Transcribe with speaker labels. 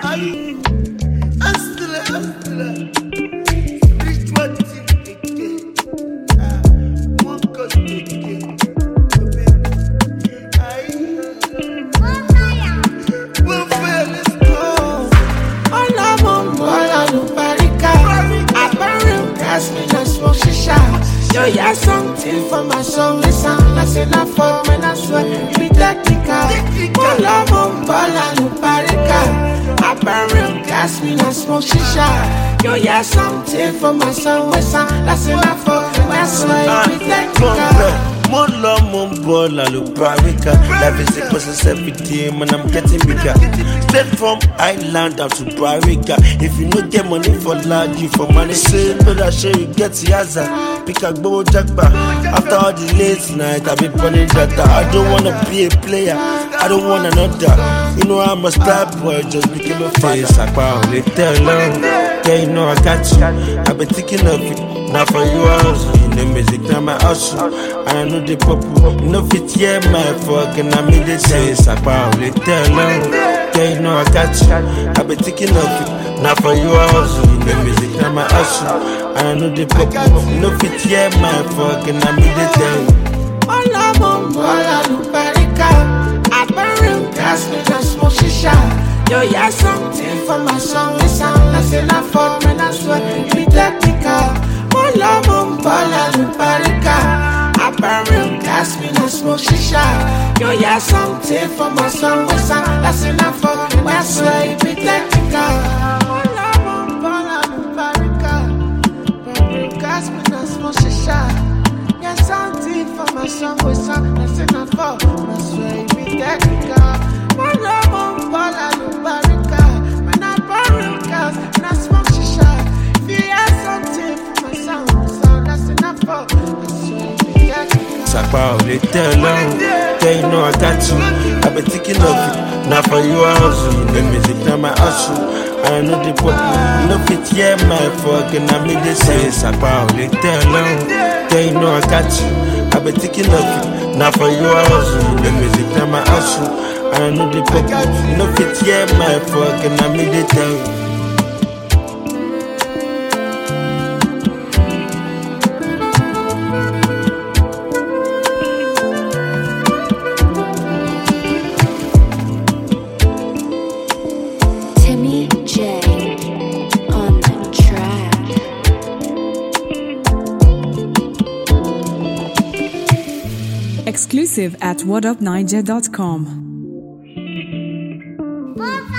Speaker 1: Yo, yeah, something for my soul. It sound like enough for when I swear be technical. One love on ball and Parica. I burn real gas, me not smoke shisha. Yo, yeah, something for my soul. It sound like enough for when I swear be technical.
Speaker 2: More love, more ball, Parica. Life is a process every day, man, I'm getting bigger. Straight from Island down to Parica. If you no get money for lad, you for money. Say, brother, sure you get the answer. Pick a go jackpot. After all the late night, I be pulling data. I don't wanna be a player, I don't want another. You know I'm a star boy, just became a face. I found it long. Yeah, you know I got you. I've been thinking of it. Now for you also, you know music, now my hustle. And I know the pop, you know fit, yeah, my fucking I made it sense. I found it long. Yeah, you know I got you. I've been thinking of it. Now for you also, you know music, now my hustle. And I know the pop, you know fit, yeah, my fucking I made it sense.
Speaker 1: All I'm on ball and Parica. I burn real gas, me just smoke shisha. Yo, yeah, something for my song. It sound like enough for when I swear be technical. One love on ball and Parica. I burn real gas, me not smoke shisha. Yo, yeah, something for my song. It sound like enough for when I swear be technical. One love on ball and Parica. Burn real gas, me not smoke shisha. Yeah, something for my song. It sound like enough for when I swear be technical. One love on ball and Parica. When I burn real gas, and I smoke shisha. If you have something for my sound that's enough for.
Speaker 2: Sakpa, they tell long. Yeah, you know I got you. I've been thinking of it. Now for you also, you know music, now my hustle. And I know the pop, you know fit, yeah, my fucking I made it sense. Sakpa, they tell long. Yeah, you know I got you. I've been thinking of it. Now for you also, you know music, now my hustle. And I know the pop, you know fit, yeah, my fucking I made it sense.
Speaker 3: Exclusive at whatupniger.com.